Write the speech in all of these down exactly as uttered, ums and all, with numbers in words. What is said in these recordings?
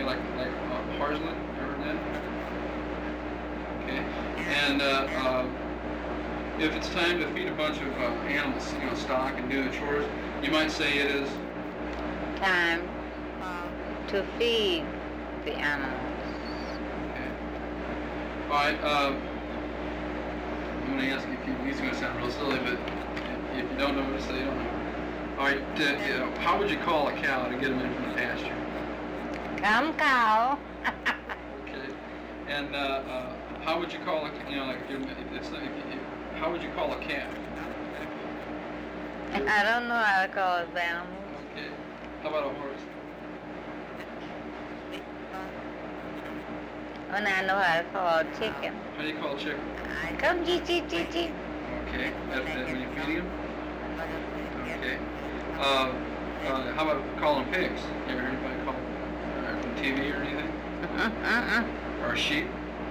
Okay, like like uh, harslet. You ever heard that? Okay. And uh, uh, if it's time to feed a bunch of uh, animals, you know, stock and do the chores, you might say it is time to feed the animals. Okay. All right. Uh, I'm going to ask you if you, these are going to sound real silly, but if, if you don't know what to say, you don't know. All right. Uh, you know, how would you call a cow to get them in from the pasture? Come, cow. Okay. And uh, uh, how would you call a, you know, like if, if it's, if, if, how would you call a calf? I don't know how to call it animals. Okay. How about a horse? And I know how to call a chicken. How do you call a chicken? Come, gee, gee, gee, gee. Okay. That, that when you're feeding them? Okay. Uh, uh, how about calling pigs? You ever heard anybody call uh, from T V or anything? Uh-uh. Or a sheep?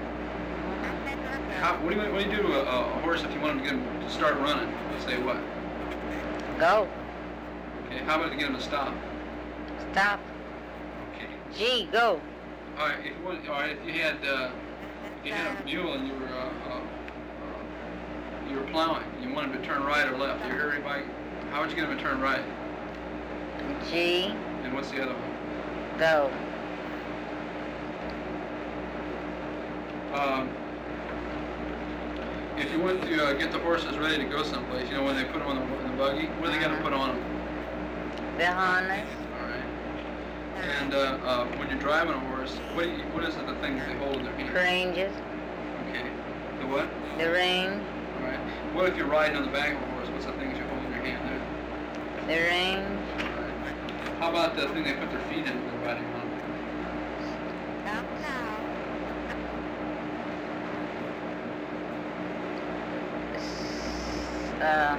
How, what, do you, what do you do to a, a horse if you want him to get him to start running? You say what? Go. Okay. How about to get him to stop? Stop. Okay. Gee, go. All right. If you want, all right. If you had uh, if you had a mule and you were uh, uh, uh, you were plowing, you wanted him to turn right or left. You heard anybody? How would you get him to turn right? G. And what's the other one? Go. Um, if you want to uh, get the horses ready to go someplace, you know, when they put them on the, in the buggy, what are they going to put on them? The harness. All right. And uh, uh, when you're driving a horse, what do you, what is it the thing that they hold in their hand? Ranges. Okay. The what? The rein. All right. What if you're riding on the back of a horse? What's the things you hold in your hand there? The rein. All right. How about the thing they put their feet in when they're riding on? Uh,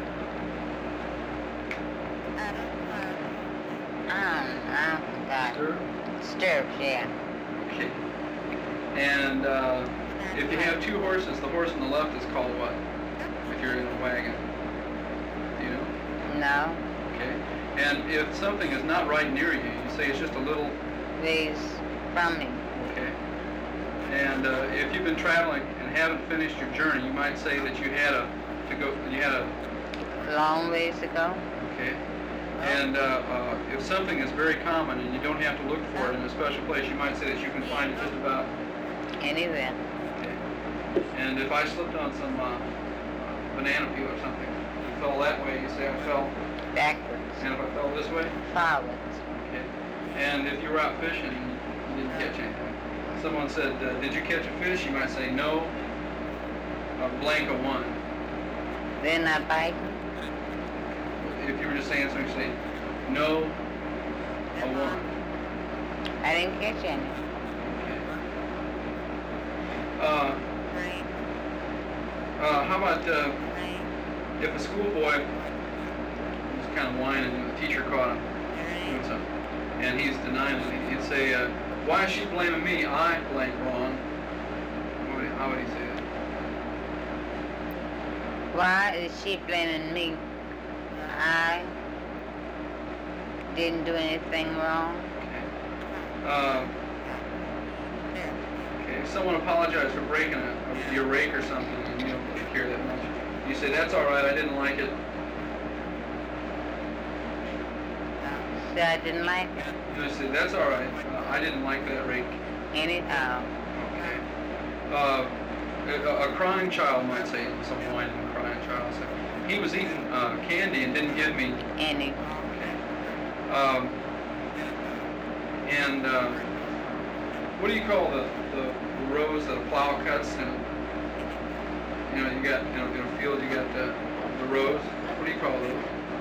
um, I forgot. Stirrup? Stirrups, yeah. Okay. And uh, if you have two horses, the horse on the left is called what? If you're in a wagon. Do you know? No. Okay. And if something is not right near you, you say it's just a little. These from me. Okay. And uh, if you've been traveling and haven't finished your journey, you might say that you had a to go. You had a. Long ways to go. Okay. And uh, uh, if something is very common and you don't have to look for it in a special place, you might say that you can find it just about. Anywhere. Okay. And if I slipped on some uh, uh, banana peel or something, and fell that way, you say I fell. Backwards. And if I fell this way. Forwards. Okay. And if you were out fishing and you didn't catch anything, someone said, uh, "Did you catch a fish?" You might say, "No." A blank of one. They're not biting. If you were just saying something, say, "No, a one." I didn't catch any. Okay. Uh, uh, how about uh, if a schoolboy was kind of whining and the teacher caught him doing something, and he's denying it, he'd say, uh, "Why is she blaming me? I blank wrong." What would he, how would he say that? Why is she blaming me? I didn't do anything wrong. Okay. Uh, okay. If someone apologized for breaking a, a, your rake or something, and you don't really care that much, you say, "That's all right. I didn't like it." So I didn't like it. You say, "That's all right. Uh, I didn't like that rake." Anyhow. Okay. Uh, a, a crying child might say, some whining crying child say, "He was eating uh, candy and didn't give me." Any. Okay. Um, and uh, what do you call the, the rows that a plow cuts? You know, you know, you got, you know, in a field you got the, the rows. What do you call those?